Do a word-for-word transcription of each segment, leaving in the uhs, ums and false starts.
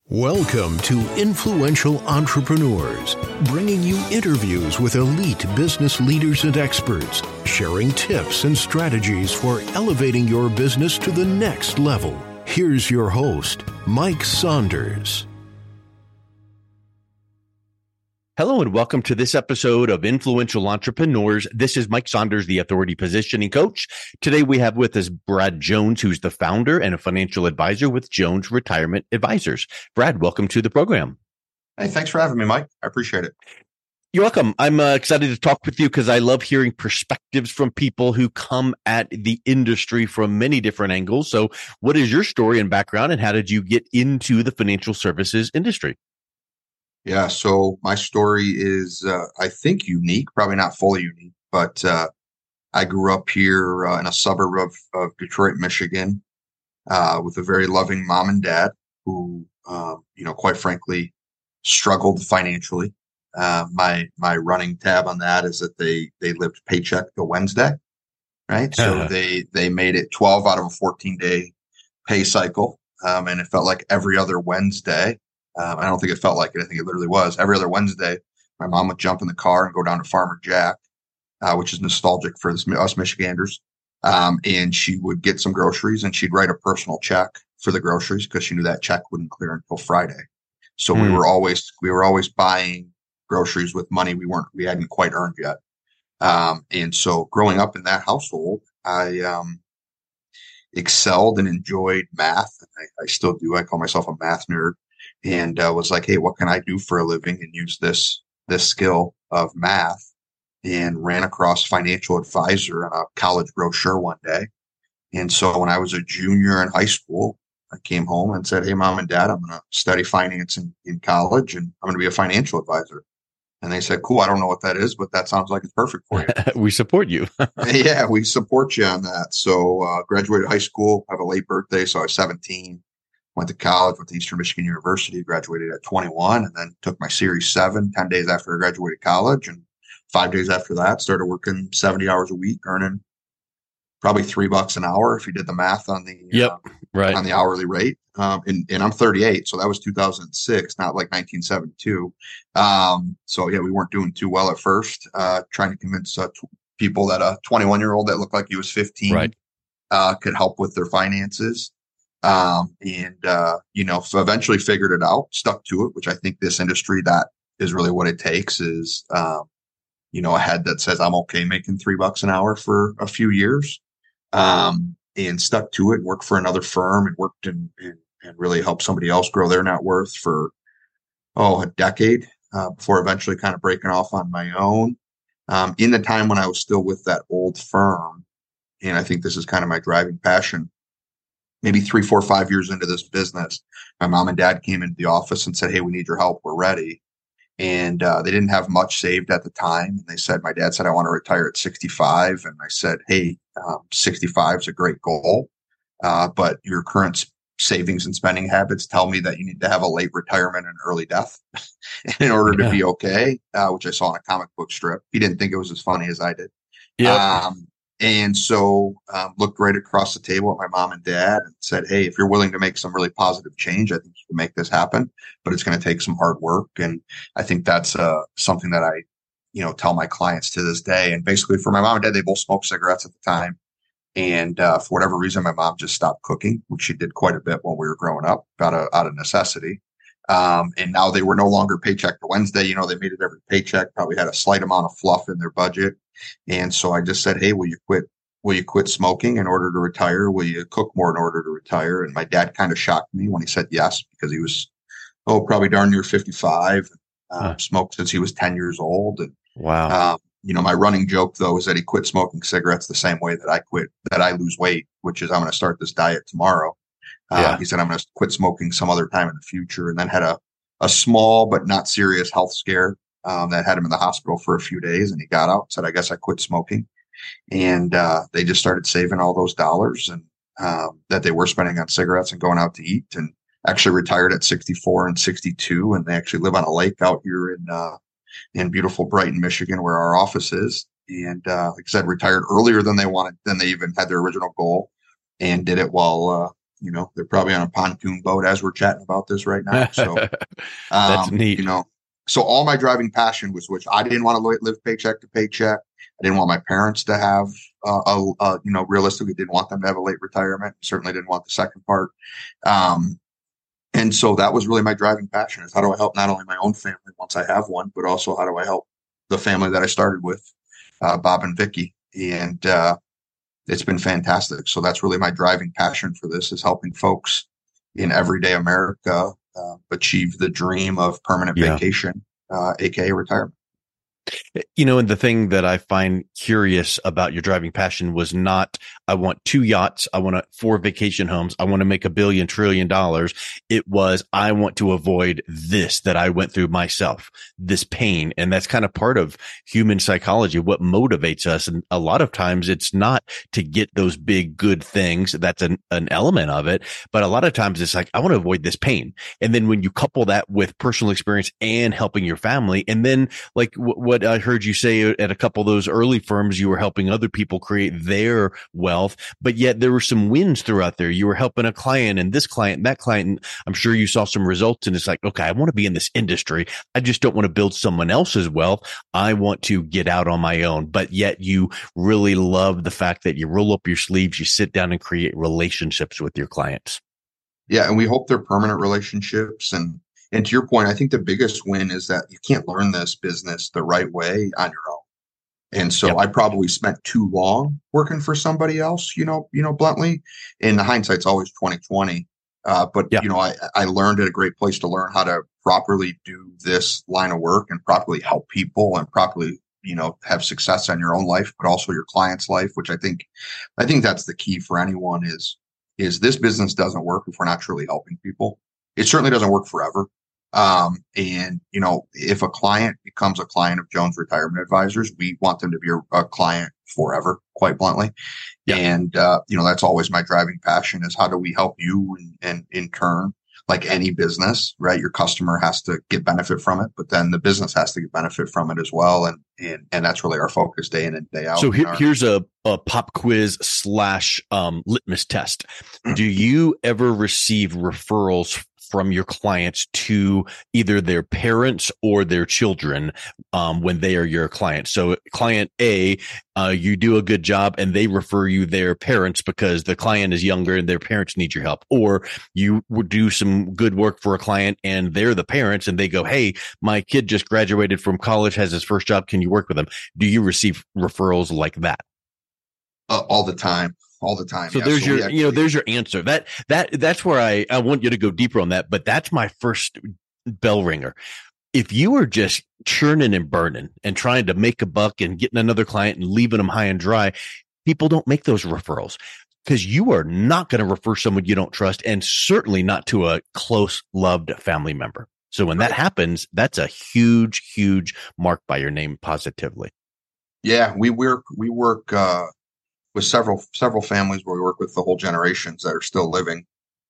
Welcome to Influential Entrepreneurs, bringing you interviews with elite business leaders and experts, sharing tips and strategies for elevating your business to the next level. Here's your host, Mike Saunders. Hello and welcome to this episode of Influential Entrepreneurs. This is Mike Saunders, the Authority Positioning Coach. Today we have with us Brad Jones, who's the founder and a financial advisor with Jones Retirement Advisors. Brad, welcome to the program. Hey, thanks for having me, Mike. I appreciate it. You're welcome. I'm uh, excited to talk with you because I love hearing perspectives from people who come at the industry from many different angles. So what is your story and background, and how did you get into the financial services industry? Yeah, so my story is, uh, I think, unique, probably not fully unique, but uh, I grew up here uh, in a suburb of, of Detroit, Michigan, uh, with a very loving mom and dad who, um, you know, quite frankly, struggled financially. Uh, my my running tab on that is that they they lived paycheck to Wednesday, right? So Uh-huh. they they made it twelve out of a fourteen day pay cycle, um, and it felt like every other Wednesday. Um, I don't think it felt like it. I think it literally was. Every other Wednesday, my mom would jump in the car and go down to Farmer Jack, uh, which is nostalgic for this, us Michiganders. Um, and she would get some groceries and she'd write a personal check for the groceries because she knew that check wouldn't clear until Friday. So we Hmm. were always we were always buying groceries with money we weren't we hadn't quite earned yet. Um, and so growing up in that household, I um, excelled and enjoyed math. I, I still do. I call myself a math nerd. And uh, was like, hey, what can I do for a living, and use this this skill of math, and ran across financial advisor in a college brochure one day. And so when I was a junior in high school, I came home and said, hey, mom and dad, I'm going to study finance in, in college, and I'm going to be a financial advisor. And they said, cool, I don't know what that is, but that sounds like it's perfect for you. We support you. Yeah, we support you on that. So uh, graduated high school, have a late birthday, so I was seventeen. Went to college, went to Eastern Michigan University, graduated at twenty-one, and then took my Series seven ten days after I graduated college. And five days after that, started working seventy hours a week, earning probably three bucks an hour if you did the math on the Yep. uh, Right. on the hourly rate. Um, and, and I'm thirty-eight, so that was two thousand six, not like nineteen seventy-two. Um, so yeah, we weren't doing too well at first, uh, trying to convince uh, t- people that a twenty-one year old that looked like he was fifteen Right. uh, could help with their finances. Um, and, uh, you know, so eventually figured it out, stuck to it, which I think this industry, that is really what it takes is, um, you know, a head that says, I'm okay making three bucks an hour for a few years, um, and stuck to it, worked for another firm and worked and, and, and really helped somebody else grow their net worth for, oh, a decade, uh, before eventually kind of breaking off on my own. Um, in the time when I was still with that old firm, and I think this is kind of my driving passion, maybe three, four, five years into this business, my mom and dad came into the office and said, hey, we need your help. We're ready. And uh, they didn't have much saved at the time. And they said, my dad said, I want to retire at sixty-five. And I said, hey, um, sixty-five is a great goal. Uh, but your current savings and spending habits tell me that you need to have a late retirement and early death in order Yeah. to be okay, uh, which I saw in a comic book strip. He didn't think it was as funny as I did. Yep. Um, And so um, looked right across the table at my mom and dad and said, hey, if you're willing to make some really positive change, I think you can make this happen, but it's going to take some hard work. And I think that's uh, something that I, you know, tell my clients to this day. And basically for my mom and dad, they both smoked cigarettes at the time. And uh, for whatever reason, my mom just stopped cooking, which she did quite a bit when we were growing up out of, out of necessity. Um, and now they were no longer paycheck to Wednesday. You know, they made it every paycheck, probably had a slight amount of fluff in their budget. And so I just said, hey, will you quit? Will you quit smoking in order to retire? Will you cook more in order to retire? And my dad kind of shocked me when he said yes, because he was, oh, probably darn near fifty-five, um, Huh. smoked since he was ten years old. And, Wow. um, you know, my running joke, though, is that he quit smoking cigarettes the same way that I quit, that I lose weight, which is I'm going to start this diet tomorrow. Uh, Yeah. He said, I'm going to quit smoking some other time in the future. And then had a, a small but not serious health scare um, that had him in the hospital for a few days. And he got out and said, I guess I quit smoking. And uh, they just started saving all those dollars and um, that they were spending on cigarettes and going out to eat, and actually retired at sixty-four and sixty-two. And they actually live on a lake out here in uh, in beautiful Brighton, Michigan, where our office is. And uh, like I said, retired earlier than they wanted, than they even had their original goal, and did it while uh, You know, they're probably on a pontoon boat as we're chatting about this right now. So, That's um, neat. you know, so all my driving passion was, which I didn't want to live paycheck to paycheck. I didn't want my parents to have, uh, a, a, you know, realistically didn't want them to have a late retirement. Certainly didn't want the second part. Um, and so that was really my driving passion, is how do I help not only my own family once I have one, but also how do I help the family that I started with, uh, Bob and Vicky. And, uh, it's been fantastic. So that's really my driving passion for this, is helping folks in everyday America uh, achieve the dream of permanent Yeah. vacation, uh, A K A retirement. You know, and the thing that I find curious about your driving passion was not, I want two yachts, I want four vacation homes, I want to make a billion trillion dollars. It was, I want to avoid this that I went through myself, this pain. And that's kind of part of human psychology, what motivates us. And a lot of times it's not to get those big good things. That's an, an element of it. But a lot of times it's like, I want to avoid this pain. And then when you couple that with personal experience and helping your family, and then like w- what I heard you say at a couple of those early firms, you were helping other people create their wealth, but yet there were some wins throughout there. You were helping a client and this client and that client. And I'm sure you saw some results, and it's like, okay, I want to be in this industry. I just don't want to build someone else's wealth. I want to get out on my own. But yet you really love the fact that you roll up your sleeves, you sit down and create relationships with your clients. Yeah. And we hope they're permanent relationships. And And to your point, I think the biggest win is that you can't learn this business the right way on your own. And so Yep. I probably spent too long working for somebody else, you know, you know, bluntly. And the hindsight's always twenty twenty. Uh, but, Yep. you know, I, I learned at a great place to learn how to properly do this line of work and properly help people and properly, you know, have success in your own life, but also your client's life, which I think, I think that's the key for anyone is, is this business doesn't work if we're not truly helping people. It certainly doesn't work forever. Um, and, you know, if a client becomes a client of Jones Retirement Advisors, we want them to be a, a client forever, quite bluntly. Yeah. And, uh, you know, that's always my driving passion, is how do we help you? And, and in turn, like any business, right? Your customer has to get benefit from it, but then the business has to get benefit from it as well. And, and, and that's really our focus day in and day out. So here, our- here's a, a pop quiz slash, um, litmus test. Do you ever receive referrals from your clients to either their parents or their children, um, when they are your clients? So client A, uh, you do a good job and they refer you their parents because the client is younger and their parents need your help. Or you would do some good work for a client and they're the parents and they go, hey, my kid just graduated from college, has his first job. Can you work with them? Do you receive referrals like that? Uh, all the time. All the time. So yeah. there's so your, actually, you know, there's your answer. That, that, that's where I, I want you to go deeper on that. But that's my first bell ringer. If you are just churning and burning and trying to make a buck and getting another client and leaving them high and dry, people don't make those referrals, because you are not going to refer someone you don't trust, and certainly not to a close, loved family member. So when that happens, that's a huge, huge mark by your name positively. Yeah, we work, we work, uh, with several, several families where we work with the whole generations that are still living.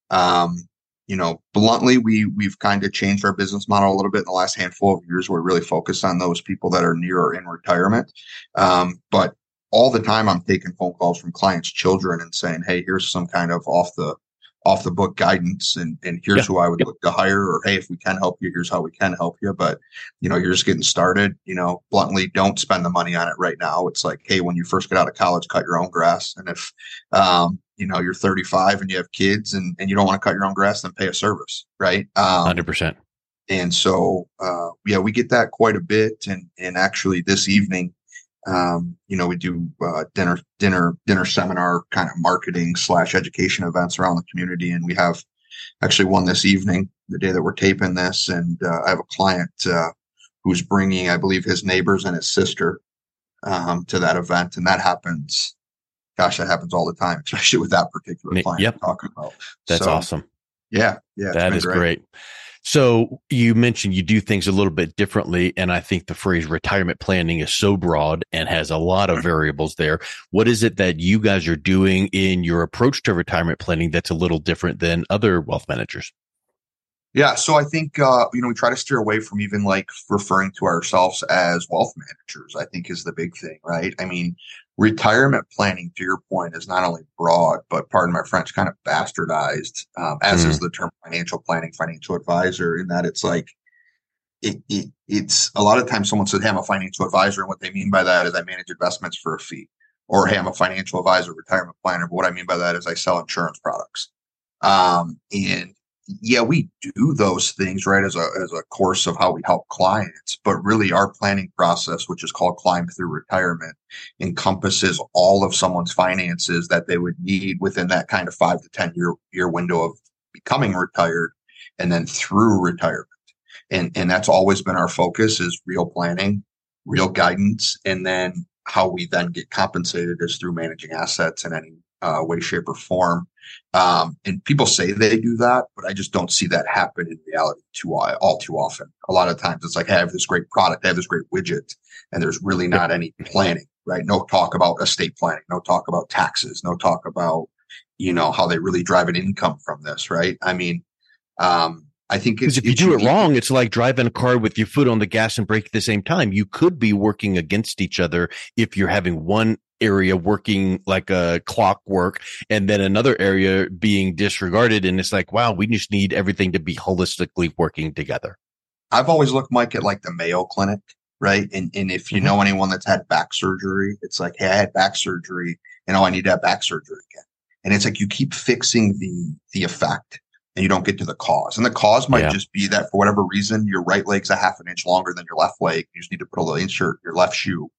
Um, you know, bluntly, we, we've kind of changed our business model a little bit in the last handful of years. We're really focused on those people that are near or in retirement. Um, but all the time I'm taking phone calls from clients' children and saying, hey, here's some kind of off the, off the book guidance. And, and here's yeah. who I would look to hire, or, hey, if we can help you, here's how we can help you. But, you know, you're just getting started, you know, bluntly, don't spend the money on it right now. It's like, hey, when you first get out of college, cut your own grass. And if, um, you know, you're thirty-five and you have kids and, and you don't want to cut your own grass, then pay a service. Right. Um, one hundred percent. And so, uh, yeah, we get that quite a bit. And, and actually this evening, Um, you know, we do, uh, dinner, dinner, dinner seminar kind of marketing slash education events around the community. And we have actually one this evening, the day that we're taping this. And, uh, I have a client, uh, who's bringing, I believe, his neighbors and his sister, um, to that event. And that happens, gosh, that happens all the time, especially with that particular client yep. I'm talking about. That's so, awesome. Yeah. Yeah. That is great. great. So you mentioned you do things a little bit differently. And I think the phrase retirement planning is so broad and has a lot of variables there. What is it that you guys are doing in your approach to retirement planning that's a little different than other wealth managers? Yeah. So I think, uh, you know, we try to steer away from even like referring to ourselves as wealth managers, I think is the big thing, right? I mean, retirement planning, to your point, is not only broad, but pardon my French, kind of bastardized, um, as mm. is the term financial planning, financial advisor, in that it's like, it, it it's a lot of times someone says, hey, I'm a financial advisor. And what they mean by that is I manage investments for a fee. Or, hey, I'm a financial advisor, retirement planner. But what I mean by that is I sell insurance products. Um, and yeah, we do those things, right, as a as a course of how we help clients. But really our planning process, which is called Climb Through Retirement, encompasses all of someone's finances that they would need within that kind of five to ten year year window of becoming retired and then through retirement. And, and that's always been our focus, is real planning, real guidance, and then how we then get compensated is through managing assets in any uh, way, shape, or form. Um, and people say they do that, but I just don't see that happen in reality too all too often. A lot of times it's like, hey, I have this great product, I have this great widget, and there's really not any planning, right? No talk about estate planning, no talk about taxes, no talk about, you know, how they really drive an income from this, right? I mean, um, I think because if you do it wrong, it's like driving a car with your foot on the gas and brake at the same time. You could be working against each other if you're having one area working like a clockwork and then another area being disregarded. And it's like, wow, we just need everything to be holistically working together. I've always looked, Mike, at like the Mayo Clinic, right? And and if you mm-hmm. know anyone that's had back surgery, it's like, hey, I had back surgery and oh, I need to have back surgery again. And it's like you keep fixing the the effect, and you don't get to the cause. And the cause might yeah. just be that for whatever reason, your right leg's a half an inch longer than your left leg. You just need to put a little insert your left shoe.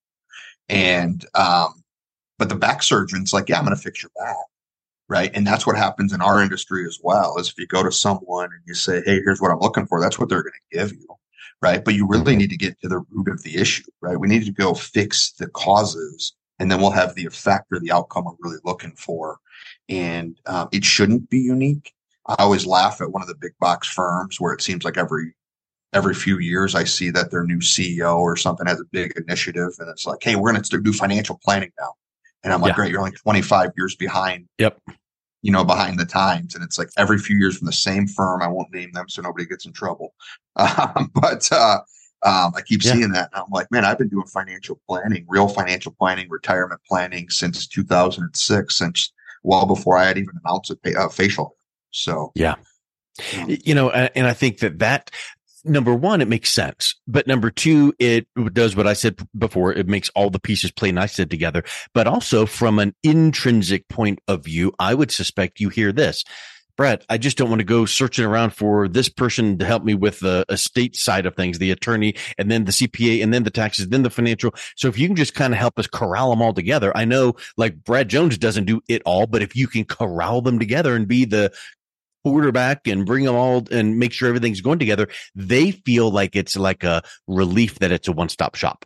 And, um, but the back surgeon's like, yeah, I'm going to fix your back. Right. And that's what happens in our industry as well, is if you go to someone and you say, hey, here's what I'm looking for, that's what they're going to give you. Right. But you really need to get to the root of the issue. Right. We need to go fix the causes, and then we'll have the effect or the outcome we're really looking for. And um, it shouldn't be unique. I always laugh at one of the big box firms where it seems like every every few years I see that their new C E O or something has a big initiative, and it's like, hey, we're going to do financial planning now. And I'm like, yeah. great, you're only twenty-five years behind. Yep. You know, behind the times. And it's like every few years from the same firm. I won't name them so nobody gets in trouble. Um, but uh, um, I keep yeah. seeing that. And I'm like, man, I've been doing financial planning, real financial planning, retirement planning since two thousand six, since well before I had even announced a, pay, a facial. So, yeah, um, you know, and I think that that number one, it makes sense. But number two, it does what I said before. It makes all the pieces play nicely together. But also from an intrinsic point of view, I would suspect you hear this. Brett, I just don't want to go searching around for this person to help me with the estate side of things, the attorney, and then the C P A, and then the taxes, then the financial. So if you can just kind of help us corral them all together, I know like Brad Jones doesn't do it all, but if you can corral them together and be the quarterback and bring them all and make sure everything's going together, they feel like it's like a relief that it's a one-stop shop.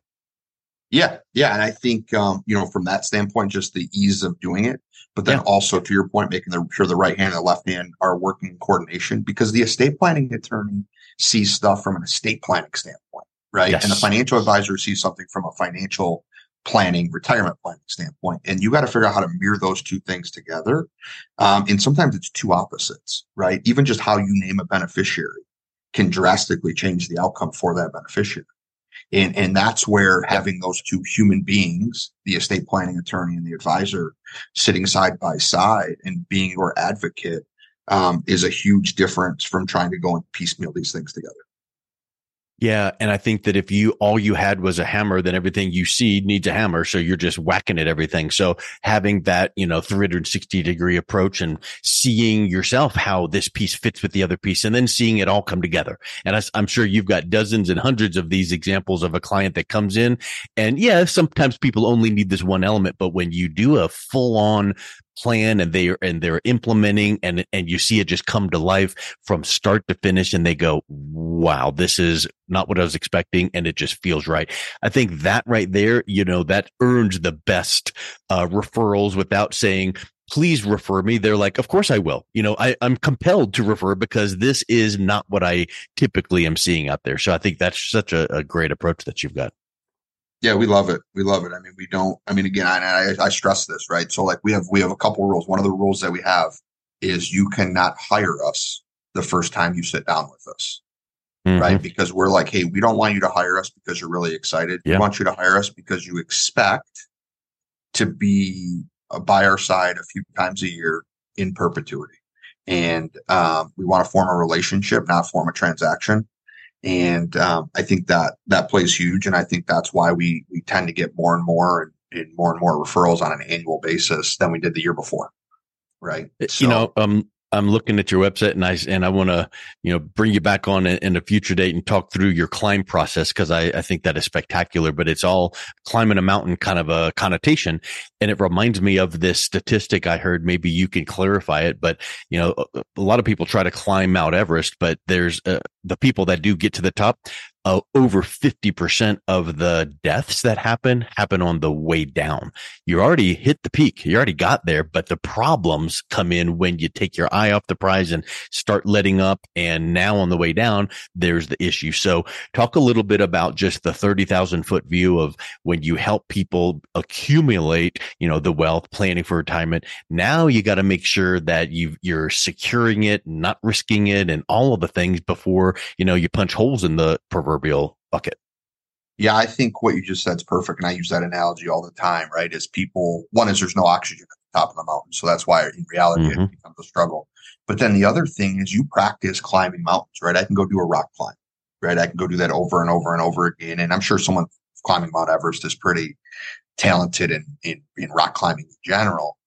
Yeah. Yeah. And I think, um, you know, from that standpoint, just the ease of doing it, but then yeah. also to your point, making the, sure the right hand and the left hand are working in coordination, because the estate planning attorney sees stuff from an estate planning standpoint, right? Yes. And the financial advisor sees something from a financial planning, retirement planning standpoint. And you got to figure out how to mirror those two things together. Um, and sometimes it's two opposites, right? Even just how you name a beneficiary can drastically change the outcome for that beneficiary. And, and that's where having those two human beings, the estate planning attorney and the advisor, sitting side by side and being your advocate, um, is a huge difference from trying to go and piecemeal these things together. Yeah. And I think that if you, all you had was a hammer, then everything you see needs a hammer. So you're just whacking at everything. So having that, you know, three hundred sixty degree approach and seeing yourself how this piece fits with the other piece, and then seeing it all come together. And I, I'm sure you've got dozens and hundreds of these examples of a client that comes in, and yeah, sometimes people only need this one element, but when you do a full on plan and they are, and they're implementing, and, and you see it just come to life from start to finish, and they go, wow, this is not what I was expecting. And it just feels right. I think that right there, you know, that earns the best, uh, referrals without saying, please refer me. They're like, of course I will. You know, I, I'm compelled to refer because this is not what I typically am seeing out there. So I think that's such a, a great approach that you've got. Yeah, we love it. We love it. I mean, we don't, I mean, again, I, I, I stress this, right? So like we have, we have a couple rules. One of the rules that we have is you cannot hire us the first time you sit down with us, mm-hmm. right? Because we're like, hey, we don't want you to hire us because you're really excited. Yeah. We want you to hire us because you expect to be uh, by our side a few times a year in perpetuity. And um, we want to form a relationship, not form a transaction. And um, I think that that plays huge. And I think that's why we we tend to get more and more and, and more and more referrals on an annual basis than we did the year before. Right. So, you know, um, I'm looking at your website and I, and I want to, you know, bring you back on in, in a future date and talk through your climb process. Cause I, I think that is spectacular, but it's all climbing a mountain kind of a connotation. And it reminds me of this statistic I heard. Maybe you can clarify it, but you know, a, a lot of people try to climb Mount Everest, but there's uh, the people that do get to the top. Uh, over fifty percent of the deaths that happen happen on the way down. You already hit the peak. You already got there, but the problems come in when you take your eye off the prize and start letting up. And now on the way down, there's the issue. So talk a little bit about just the thirty thousand foot view of when you help people accumulate, you know, the wealth, planning for retirement. Now you got to make sure that you you're securing it, not risking it, and all of the things before, you know, you punch holes in the proverbial bucket. Yeah, I think what you just said is perfect. And I use that analogy all the time, right? Is people, one is there's no oxygen at the top of the mountain. So that's why in reality mm-hmm. it becomes a struggle. But then the other thing is you practice climbing mountains, right? I can go do a rock climb, right? I can go do that over and over and over again. And I'm sure someone climbing Mount Everest is pretty talented in, in, in rock climbing in general.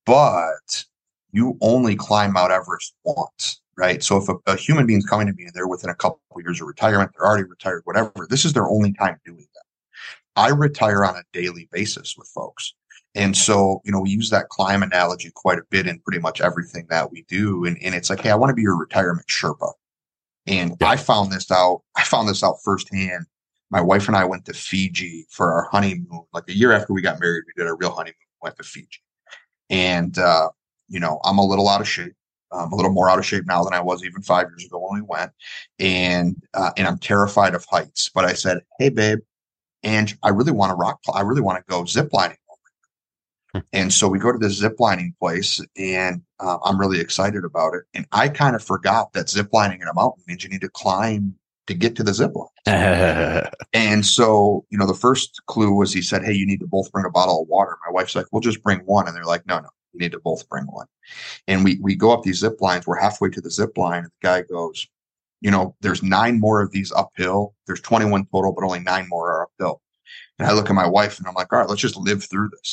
But you only climb Mount Everest once. Right. So if a, a human being's coming to me and they're within a couple of years of retirement, they're already retired, whatever, this is their only time doing that. I retire on a daily basis with folks. And so, you know, we use that climb analogy quite a bit in pretty much everything that we do. And, and it's like, hey, I want to be your retirement Sherpa. And yeah. I found this out. I found this out firsthand. My wife and I went to Fiji for our honeymoon. Like a year after we got married, we did a real honeymoon, went to Fiji. And, uh, you know, I'm a little out of shape. I'm a little more out of shape now than I was even five years ago when we went. And, uh, and I'm terrified of heights, but I said, hey babe, and I really want to rock. I really want to go ziplining. Hmm. And so we go to this ziplining place and, uh, I'm really excited about it. And I kind of forgot that ziplining in a mountain means you need to climb to get to the zipline. And so, you know, the first clue was he said, hey, you need to both bring a bottle of water. My wife's like, we'll just bring one. And they're like, no, no. You need to both bring one. And we we go up these zip lines. We're halfway to the zip line. And the guy goes, you know, there's nine more of these uphill. There's twenty-one total, but only nine more are uphill. And I look at my wife and I'm like, all right, let's just live through this.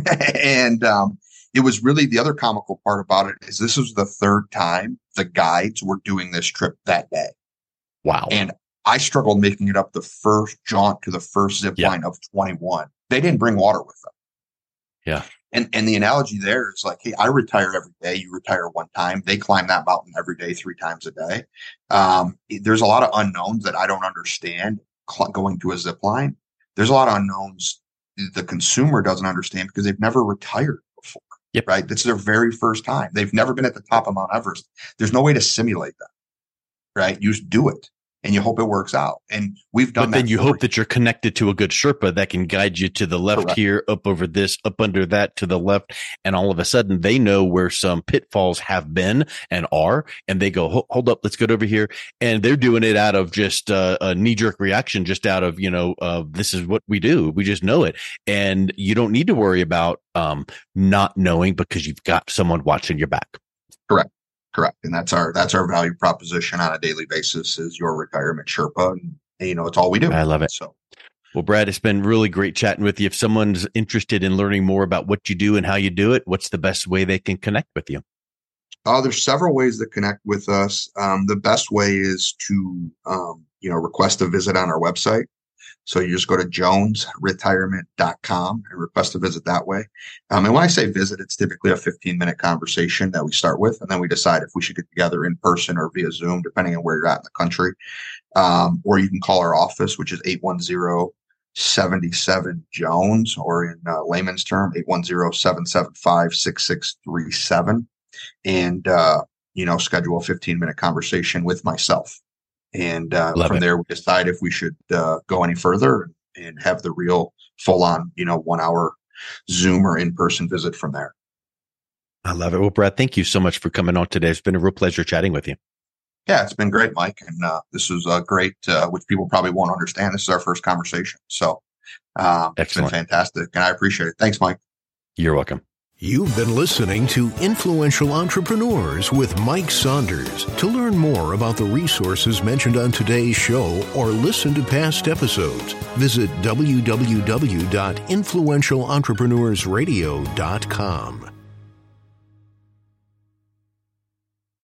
And um, it was really the other comical part about it is this was the third time the guides were doing this trip that day. Wow. And I struggled making it up the first jaunt to the first zip yeah. line of twenty-one. They didn't bring water with them. Yeah. And and the analogy there is like, hey, I retire every day. You retire one time. They climb that mountain every day, three times a day. Um, there's a lot of unknowns that I don't understand cl- going to a zip line. There's a lot of unknowns the consumer doesn't understand because they've never retired before. Yep. Right. This is their very first time. They've never been at the top of Mount Everest. There's no way to simulate that. Right. You just do it. And you hope it works out. And we've done but that. Then you hope that you're connected to a good Sherpa that can guide you to the left Correct. Here, up over this, up under that, to the left. And all of a sudden they know where some pitfalls have been and are. And they go, hold up, let's get over here. And they're doing it out of just uh, a knee jerk reaction, just out of, you know, uh, this is what we do. We just know it. And you don't need to worry about um, not knowing because you've got someone watching your back. Correct. Correct. And that's our, that's our value proposition on a daily basis is your retirement Sherpa. And, and you know, it's all we do. I love it. So, well, Brad, it's been really great chatting with you. If someone's interested in learning more about what you do and how you do it, what's the best way they can connect with you? Uh, there's several ways to connect with us. Um, the best way is to, um, you know, request a visit on our website. So you just go to jones retirement dot com and request a visit that way. Um, and when I say visit, it's typically a fifteen minute conversation that we start with. And then we decide if we should get together in person or via Zoom, depending on where you're at in the country. Um, or you can call our office, which is eight one zero, seven seven, Jones, or in uh, layman's term, eight one zero, seven seven five, six six three seven. And, uh, you know, schedule a fifteen minute conversation with myself. And uh, from it. there, we decide if we should uh, go any further and have the real full on, you know, one hour Zoom or in-person visit from there. I love it. Well, Brad, thank you so much for coming on today. It's been a real pleasure chatting with you. Yeah, it's been great, Mike. And uh, this was a great, uh, which people probably won't understand. This is our first conversation. So uh, it's been fantastic. And I appreciate it. Thanks, Mike. You're welcome. You've been listening to Influential Entrepreneurs with Mike Saunders. To learn more about the resources mentioned on today's show or listen to past episodes, visit w w w dot influential entrepreneurs radio dot com.